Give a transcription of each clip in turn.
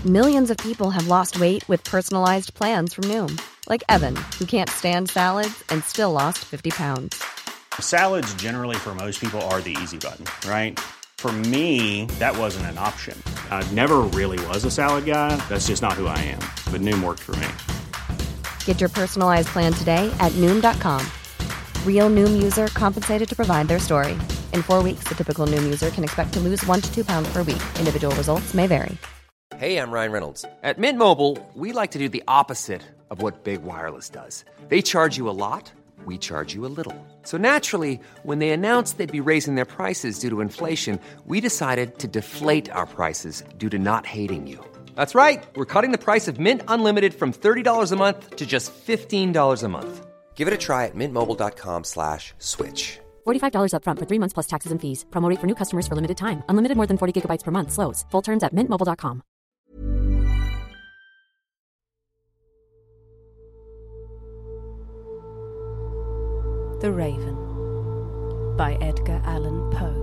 Millions of people have lost weight with personalized plans from Noom. Like Evan, who can't stand salads and still lost 50 pounds. Salads generally for most people are the easy button, right? For me, that wasn't an option. I never really was a salad guy. That's just not who I am. But Noom worked for me. Get your personalized plan today at Noom.com. Real Noom user compensated to provide their story. In 4 weeks, the typical Noom user can expect to lose 1 to 2 pounds per week. Individual results may vary. Hey, I'm Ryan Reynolds. At Mint Mobile, we like to do the opposite of what Big Wireless does. They charge you a lot, we charge you a little. So naturally, when they announced they'd be raising their prices due to inflation, we decided to deflate our prices due to not hating you. That's right. We're cutting the price of Mint Unlimited from $30 a month to just $15 a month. Give it a try at mintmobile.com/switch. $45 up front for 3 months plus taxes and fees. Promo rate for new customers for limited time. Unlimited more than 40 gigabytes per month. Slows full terms at mintmobile.com. The Raven by Edgar Allan Poe.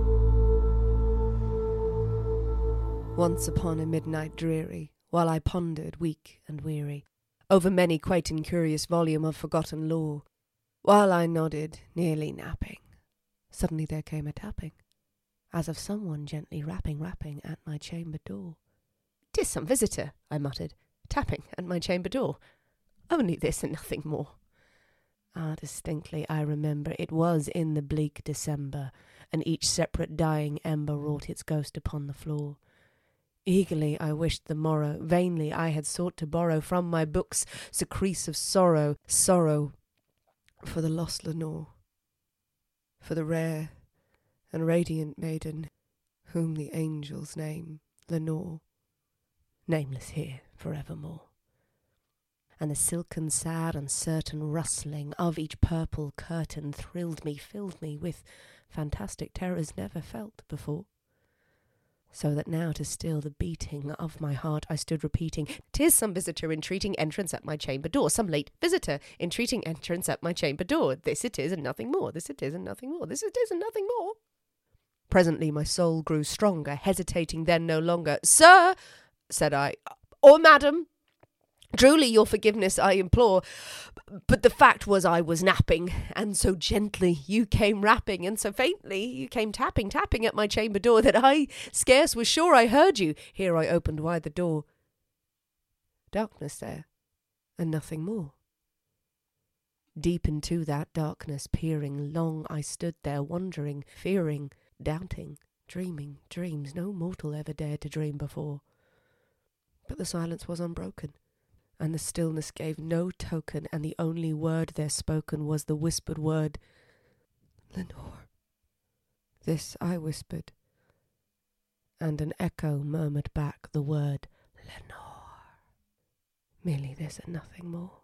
Once upon a midnight dreary, while I pondered, weak and weary, over many quaint and curious volume of forgotten lore, while I nodded, nearly napping, suddenly there came a tapping, as of someone gently rapping at my chamber door. "'Tis some visitor," I muttered, "tapping at my chamber door. Only this and nothing more." Ah, distinctly I remember it was in the bleak December, and each separate dying ember wrought its ghost upon the floor. Eagerly I wished the morrow, vainly I had sought to borrow from my books secrets of sorrow, for the lost Lenore, for the rare and radiant maiden whom the angels name Lenore, nameless here forevermore. And the silken, sad, uncertain rustling of each purple curtain thrilled me, filled me with fantastic terrors never felt before. So that now to still the beating of my heart I stood repeating, "'Tis some visitor entreating entrance at my chamber door, some late visitor entreating entrance at my chamber door. This it is and nothing more, this it is and nothing more, this it is and nothing more." Presently my soul grew stronger, hesitating then no longer. "Sir," said I, "or madam, truly your forgiveness I implore, but the fact was I was napping, and so gently you came rapping, and so faintly you came tapping at my chamber door, that I scarce was sure I heard you." Here I opened wide the door. Darkness there, and nothing more. Deep into that darkness peering, long I stood there, wondering, fearing, doubting, dreaming dreams no mortal ever dared to dream before. But the silence was unbroken, and the stillness gave no token, and the only word there spoken was the whispered word, "Lenore." This I whispered, and an echo murmured back the word, "Lenore." Merely this and nothing more.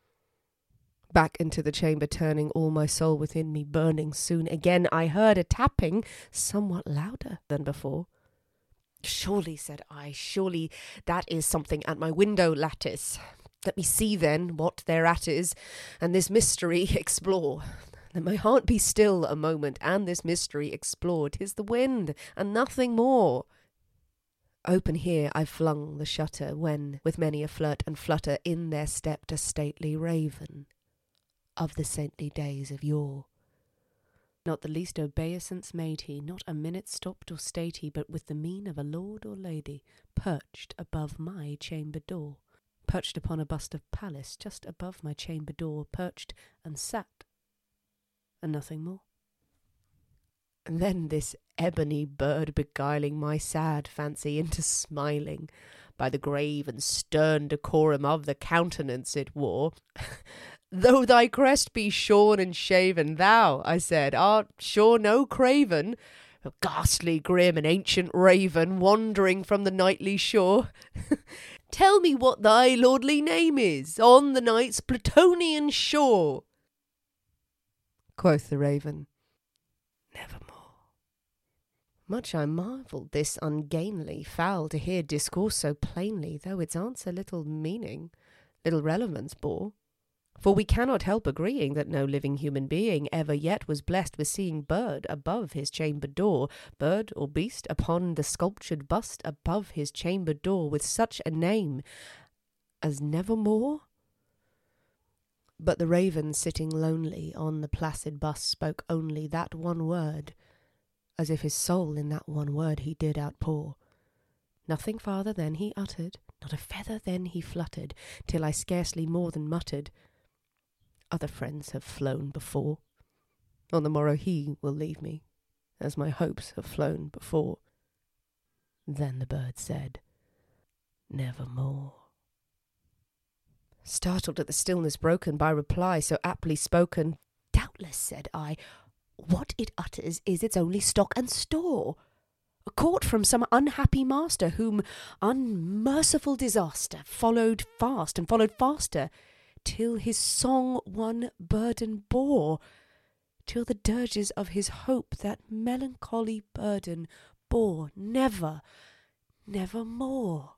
Back into the chamber turning, all my soul within me burning soon, again I heard a tapping, somewhat louder than before. "Surely," said I, "surely that is something at my window lattice. Let me see then what thereat is, and this mystery explore. Let my heart be still a moment, and this mystery explore. 'Tis the wind, and nothing more." Open here I flung the shutter, when, with many a flirt and flutter, in there stepped a stately raven of the saintly days of yore. Not the least obeisance made he, not a minute stopped or stayed he, but with the mien of a lord or lady, perched above my chamber door, perched upon a bust of Pallas, just above my chamber door, perched and sat, and nothing more. And then this ebony bird beguiling my sad fancy into smiling, by the grave and stern decorum of the countenance it wore. "Though thy crest be shorn and shaven, thou," I said, "art sure no craven, a ghastly, grim, and ancient raven, wandering from the nightly shore. Tell me what thy lordly name is, on the night's Plutonian shore." Quoth the raven, "Nevermore." Much I marvelled this ungainly fowl to hear discourse so plainly, though its answer little meaning, little relevance bore. For we cannot help agreeing that no living human being ever yet was blessed with seeing bird above his chamber door, bird or beast upon the sculptured bust above his chamber door, with such a name as Nevermore. But the raven sitting lonely on the placid bust spoke only that one word, as if his soul in that one word he did outpour. Nothing farther then he uttered, not a feather then he fluttered, till I scarcely more than muttered, other friends have flown before. On the morrow he will leave me, as my hopes have flown before. Then the bird said, Nevermore. Startled at the stillness broken by reply so aptly spoken, Doubtless, said I, what it utters is its only stock and store, caught from some unhappy master, whom unmerciful disaster followed fast and followed faster, till his song one burden bore, till the dirges of his hope that melancholy burden bore never, nevermore.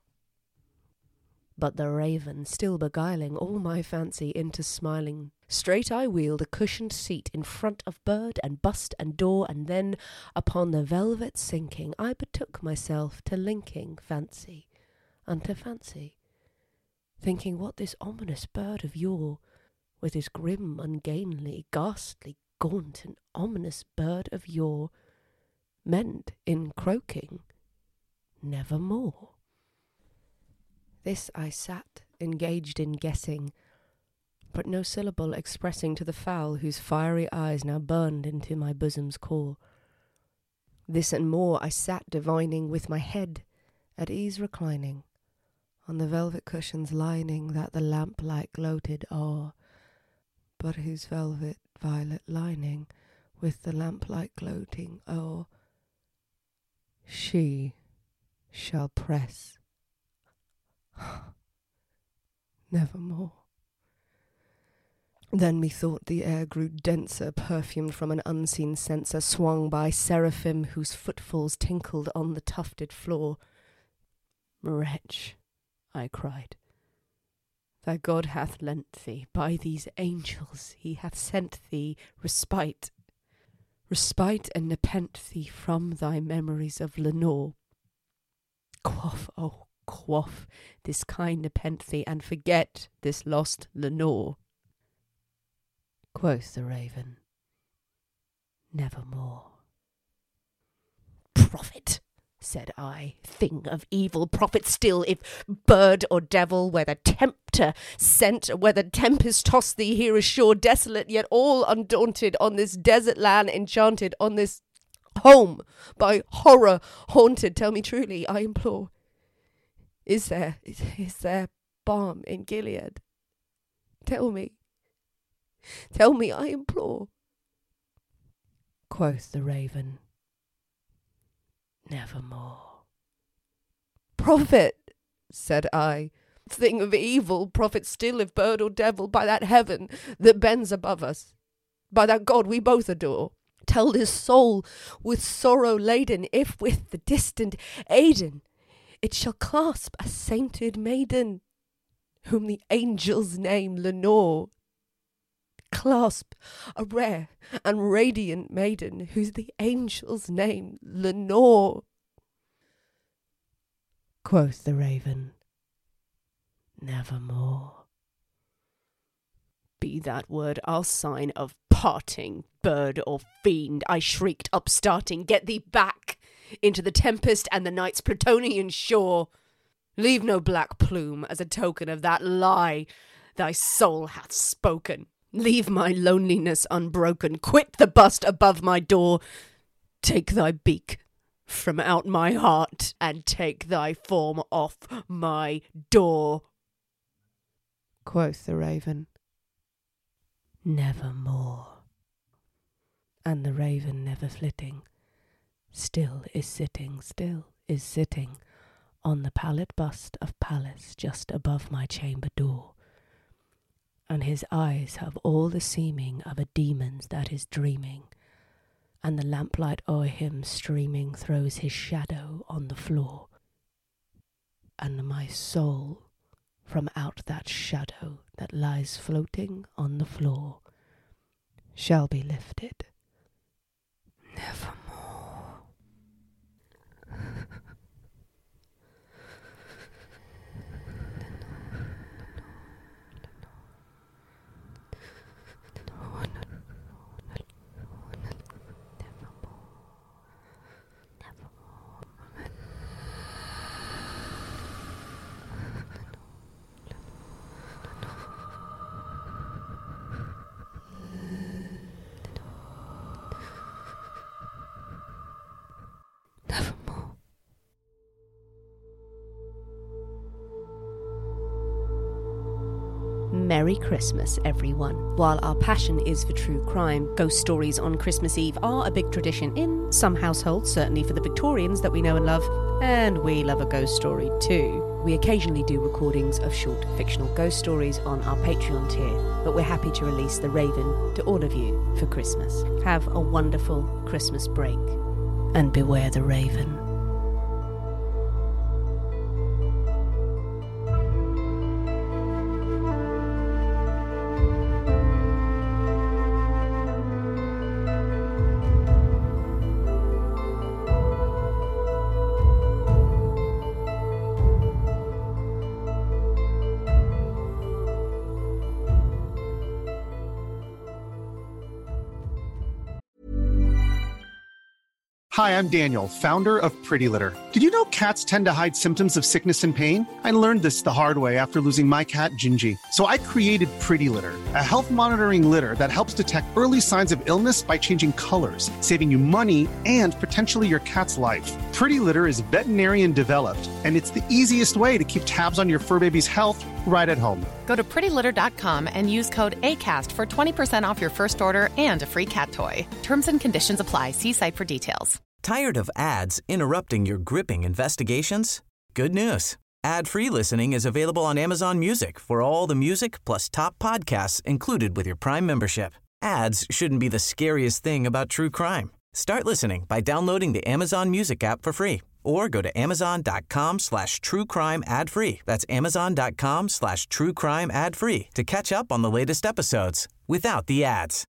But the raven, still beguiling all my fancy into smiling, straight I wheeled a cushioned seat in front of bird and bust and door, and then, upon the velvet sinking, I betook myself to linking fancy unto fancy, thinking what this ominous bird of yore, with his grim, ungainly, ghastly, gaunt, and ominous bird of yore, meant in croaking nevermore. This I sat, engaged in guessing, but no syllable expressing to the fowl whose fiery eyes now burned into my bosom's core. This and more I sat divining, with my head at ease reclining on the velvet cushion's lining that the lamplight gloated o'er, but whose velvet violet lining with the lamplight gloating o'er she shall press nevermore. Then methought the air grew denser, perfumed from an unseen censer, swung by seraphim whose footfalls tinkled on the tufted floor. Wretch, I cried, thy God hath lent thee, by these angels he hath sent thee respite and nepent thee from thy memories of Lenore. Quaff, oh, quaff this kind nepent thee, and forget this lost Lenore. Quoth the raven, nevermore. Prophet, said I, thing of evil, prophet still, if bird or devil, whether tempter sent, whether tempest tossed thee here ashore, desolate yet all undaunted, on this desert land enchanted, on this home by horror haunted, tell me truly, I implore, is there balm in Gilead? Tell me, I implore. Quoth the raven, nevermore. Prophet, said I, thing of evil, prophet still, if bird or devil, by that heaven that bends above us, by that God we both adore, tell this soul with sorrow laden, if with the distant Aidenn it shall clasp a sainted maiden, whom the angels name Lenore. Clasp a rare and radiant maiden, whose the angels name Lenore. Quoth the raven, nevermore. Be that word our sign of parting, bird or fiend, I shrieked, upstarting, get thee back into the tempest and the night's Plutonian shore. Leave no black plume as a token of that lie thy soul hath spoken. Leave my loneliness unbroken. Quit the bust above my door. Take thy beak from out my heart, and take thy form off my door. Quoth the raven, nevermore. And the raven, never flitting, still is sitting on the pallid bust of Pallas just above my chamber door. And his eyes have all the seeming of a demon's that is dreaming, and the lamplight o'er him streaming throws his shadow on the floor. And my soul from out that shadow that lies floating on the floor shall be lifted nevermore. Merry Christmas, everyone. While our passion is for true crime, ghost stories on Christmas Eve are a big tradition in some households, certainly for the Victorians that we know and love, and we love a ghost story too. We occasionally do recordings of short fictional ghost stories on our Patreon tier, but we're happy to release The Raven to all of you for Christmas. Have a wonderful Christmas break, and beware the Raven. Hi, I'm Daniel, founder of Pretty Litter. Did you know cats tend to hide symptoms of sickness and pain? I learned this the hard way after losing my cat, Gingy. So I created Pretty Litter, a health monitoring litter that helps detect early signs of illness by changing colors, saving you money and potentially your cat's life. Pretty Litter is veterinarian developed, and it's the easiest way to keep tabs on your fur baby's health right at home. Go to prettylitter.com and use code ACAST for 20% off your first order and a free cat toy. Terms and conditions apply. See site for details. Tired of ads interrupting your gripping investigations? Good news. Ad-free listening is available on Amazon Music for all the music plus top podcasts included with your Prime membership. Ads shouldn't be the scariest thing about true crime. Start listening by downloading the Amazon Music app for free or go to amazon.com/truecrime ad-free. That's amazon.com/truecrime ad-free to catch up on the latest episodes without the ads.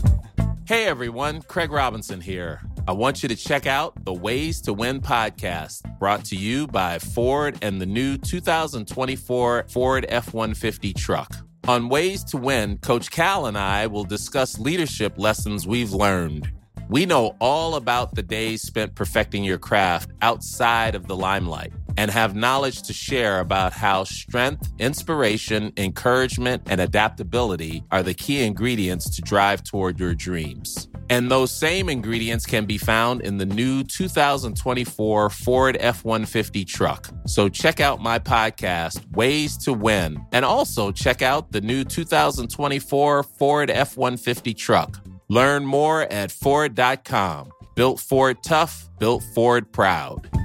Hey everyone, Craig Robinson here. I want you to check out the Ways to Win podcast, brought to you by Ford and the new 2024 Ford F-150 truck. On Ways to Win, Coach Cal and I will discuss leadership lessons we've learned. We know all about the days spent perfecting your craft outside of the limelight and have knowledge to share about how strength, inspiration, encouragement, and adaptability are the key ingredients to drive toward your dreams. And those same ingredients can be found in the new 2024 Ford F-150 truck. So check out my podcast, Ways to Win, and also check out the new 2024 Ford F-150 truck. Learn more at Ford.com. Built Ford tough, built Ford proud.